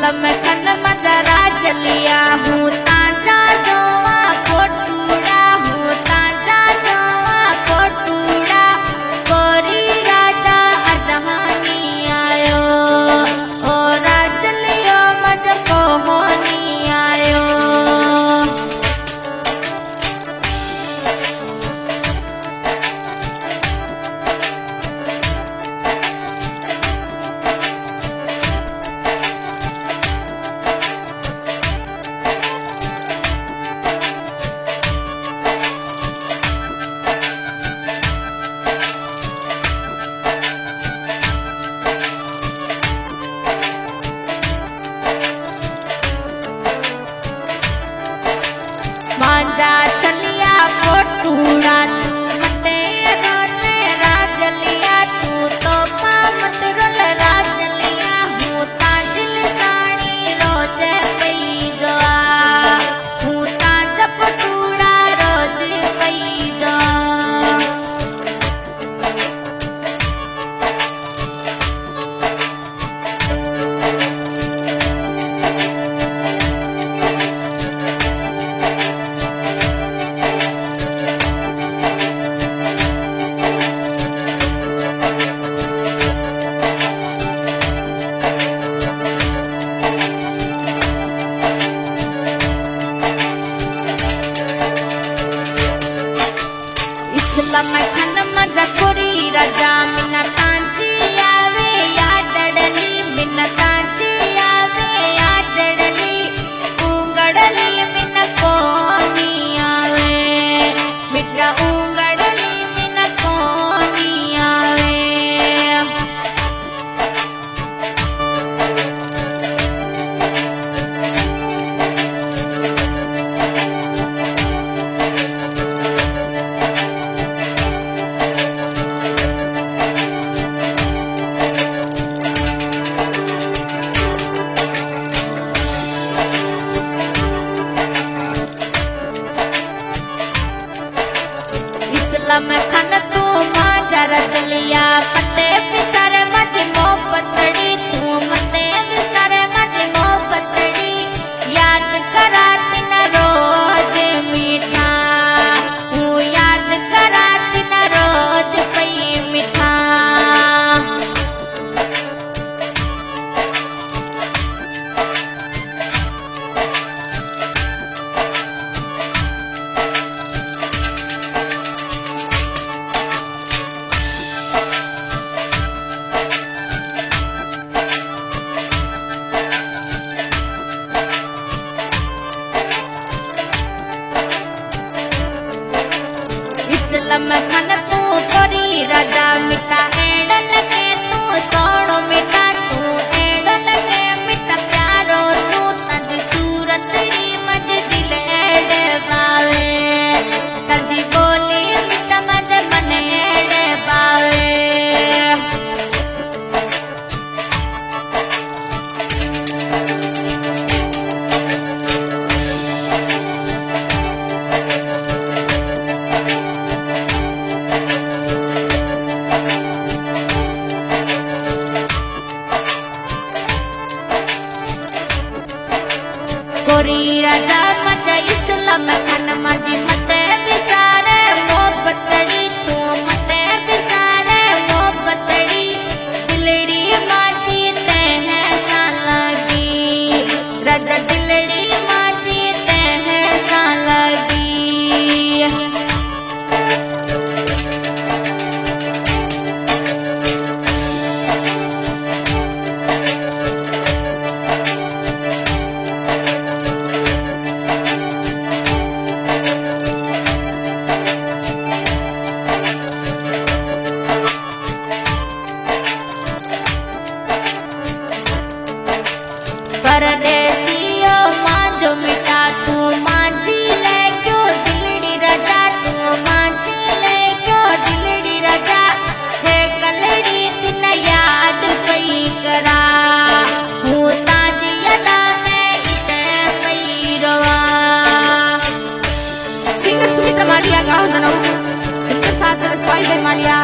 इस्लाम खन मदरा जलिया हूँ ताजा जोवा कोटूड़ा हूँ ताजा जोवा कोटूड़ा कोरी राजा अदहानी आयो ओ राजलियो मज कोहोनी आयो। मांजा चलिया कोटूड़ा तू मते रोले राजलिया तू तो पामत रोल राजलिया हूँ ताजिल साणी रोज पई गवा हूँ ताज पटूड़ा रोज पई गवा। इस्लाम खन मजा कोरी राजा मिना तांची आवे या डडली मिना तांची आवे या डडली उंगडली मिना कोनी आवे मित्रा उंगडली मिना कोनी आवे। इस्लाम खन तू मांजा रजलिया पते पिसर मज मो पतड़ी तू मते पिसर मज मो पतड़ी याद करा तिन रोज मीठा हूँ याद करा तिन रोज पई मीठा। इस्लाम खन तू कोरी राजा मिठा एडन के तू सोनो मिठा तू एडन के मिठा प्यारो तू तज सूरतड़ी मज दिल एड़े बावे तजी बोली मिठा मज मन एड़े बावे। कोरी राजा मज इस्लाम खन मज मते बिसारे मो पतड़ी तू मते बिसारे मो पतड़ी दिलड़ी माची ते है सा लगी राजा दिलड़ी माची ते है सा लगी। परदेसियो मांझो मिठा तू मांझी ले क्यों दिलड़ी रजा तू मांझी ले क्यों दिलड़ी रजा हे कलड़ी तिन याद पई करा हूँ ताजी अदा में इते पई रवा। सिंगर सुमित्रा मालिया गाँव जनऊ साथ स्वाई मालिया